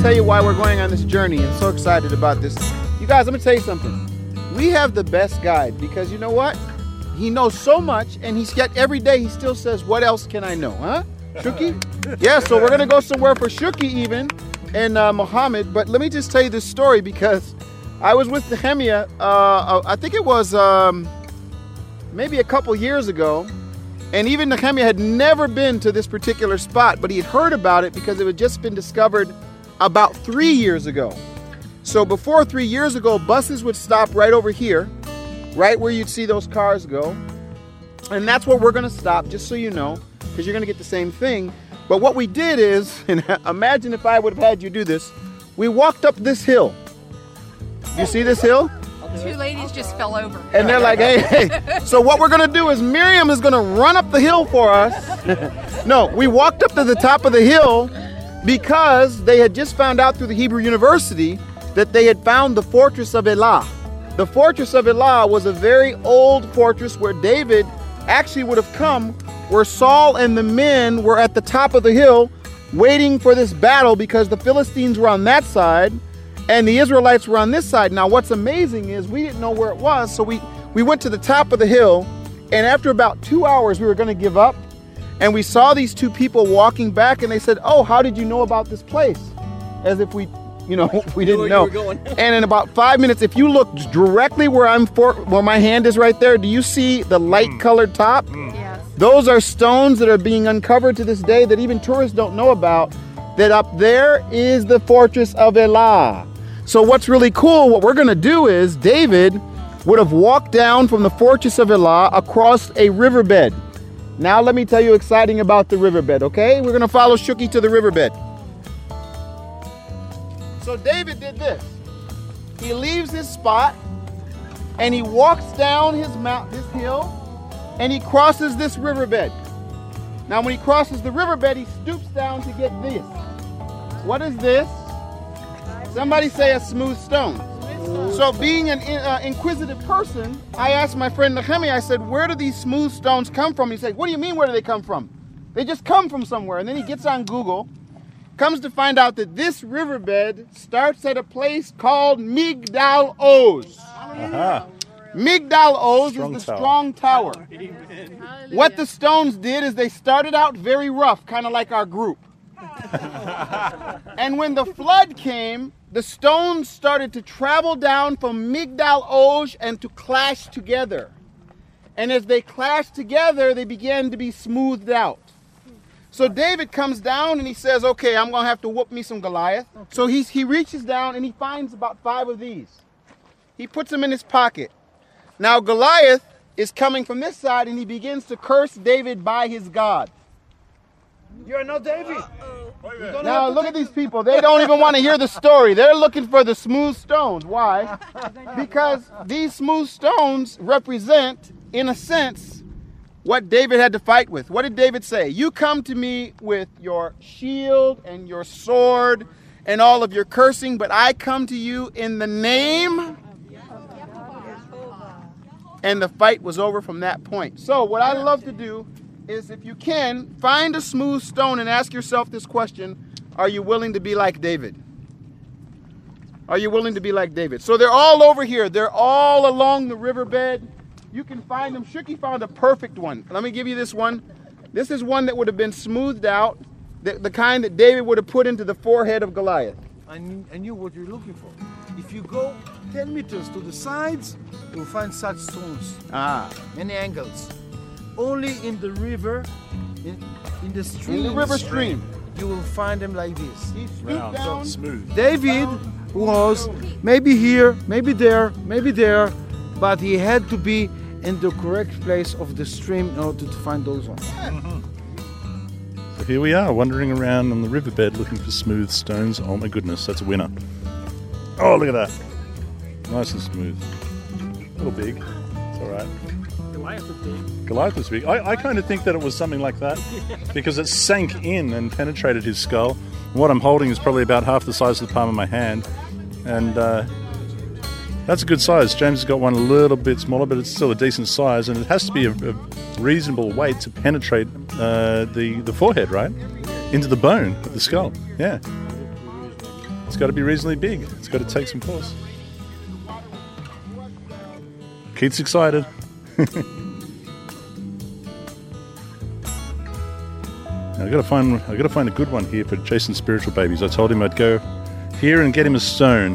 tell you why we're going on this journey and so excited about this. You guys, let me tell you something. We have the best guide because you know what? He knows so much, and he's yet every day he still says, what else can I know, huh? Shuki? Yeah, so we're going to go somewhere for Shuki even and Muhammad. But let me just tell you this story because I was with Nehemiah, I think it was maybe a couple years ago. And even Nehemiah had never been to this particular spot, but he had heard about it because it had just been discovered about 3 years ago. So before 3 years ago, buses would stop right over here, right where you'd see those cars go. And that's where we're going to stop, just so you know, because you're going to get the same thing. But what we did is, and imagine if I would have had you do this, we walked up this hill. You see this hill? Two ladies just fell over. And they're like, hey. So what we're going to do is Miriam is going to run up the hill for us. No, we walked up to the top of the hill because they had just found out through the Hebrew University that they had found the fortress of Elah. The fortress of Elah was a very old fortress where David actually would have come, where Saul and the men were at the top of the hill waiting for this battle because the Philistines were on that side and the Israelites were on this side. Now, what's amazing is we didn't know where it was, so we went to the top of the hill, and after about 2 hours, we were going to give up, and we saw these two people walking back, and they said, oh, how did you know about this place? As if we didn't know. And in about 5 minutes, if you look directly where my hand is right there, do you see the light-colored top? Yes. Those are stones that are being uncovered to this day that even tourists don't know about, that up there is the fortress of Elah. So what's really cool, what we're going to do is David would have walked down from the fortress of Elah across a riverbed. Now let me tell you exciting about the riverbed, okay? We're going to follow Shuki to the riverbed. So David did this. He leaves his spot and he walks down this hill and he crosses this riverbed. Now when he crosses the riverbed, he stoops down to get this. What is this? Somebody say a smooth stone. So being an inquisitive person, I asked my friend Nehemiah, I said, where do these smooth stones come from? He said, what do you mean, where do they come from? They just come from somewhere. And then he gets on Google, comes to find out that this riverbed starts at a place called Migdal Oz. Uh-huh. Migdal Oz is the strong tower. What the stones did is they started out very rough, kind of like our group. And when the flood came, the stones started to travel down from Migdal Oz and to clash together. And as they clashed together, they began to be smoothed out. So David comes down and he says, okay, I'm going to have to whoop me some Goliath. So he reaches down and he finds about 5 of these. He puts them in his pocket. Now Goliath is coming from this side and he begins to curse David by his God. You're not David. Now look at these people. They don't even want to hear the story. They're looking for the smooth stones. Why? Because these smooth stones represent, in a sense, what David had to fight with. What did David say? You come to me with your shield and your sword and all of your cursing, but I come to you in the name. And the fight was over from that point. So what I love to do is, if you can, find a smooth stone and ask yourself this question: are you willing to be like David? Are you willing to be like David? So they're all over here. They're all along the riverbed. You can find them. Shuki found a perfect one. Let me give you this one. This is one that would have been smoothed out, the kind that David would have put into the forehead of Goliath. I knew what you're looking for. If you go 10 meters to the sides, you'll find such stones. Many angles. Only in the river, in the stream. In the river stream. You will find them like this. He stooped down. Smooth. David was maybe here, maybe there, but he had to be in the correct place of the stream in order to find those ones. So here we are, wandering around on the riverbed looking for smooth stones. Oh my goodness, that's a winner. Oh, look at that. Nice and smooth. A little big. It's all right. Goliath was big. I kind of think that it was something like that because it sank in and penetrated his skull. And what I'm holding is probably about half the size of the palm of my hand. And that's a good size. James has got one a little bit smaller, but it's still a decent size. And it has to be a reasonable weight to penetrate the forehead, right? Into the bone of the skull. Yeah. it's got to be reasonably big. It's got to take some force. Keith's excited. I gotta find a good one here for Jason's spiritual babies. I told him I'd go here and get him a stone.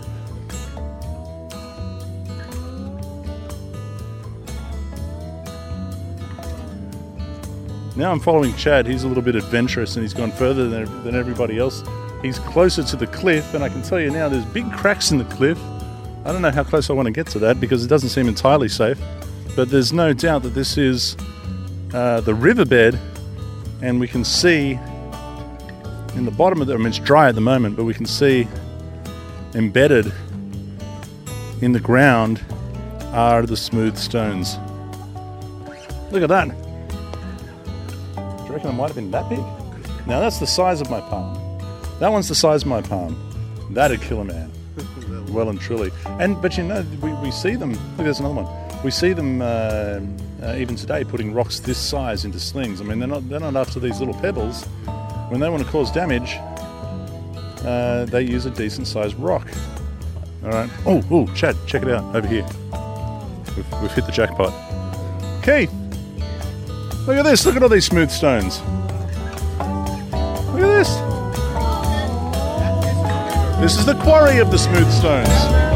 Now I'm following Chad. He's a little bit adventurous and he's gone further than everybody else. He's closer to the cliff, and I can tell you now there's big cracks in the cliff. I don't know how close I want to get to that because it doesn't seem entirely safe, but there's no doubt that this is the riverbed, and we can see in the bottom of it, I mean it's dry at the moment, but we can see embedded in the ground are the smooth stones. Look at that. Do you reckon it might have been that big? Now that's the size of my palm. That one's the size of my palm. That'd kill a man. Well and truly. But you know, we see them. Look, there's another one. We see them even today putting rocks this size into slings. I mean, they're not after these little pebbles. When they want to cause damage, they use a decent sized rock. All right. Oh, Chad, check it out over here. We've hit the jackpot. Keith, look at this. Look at all these smooth stones. Look at this. This is the quarry of the smooth stones.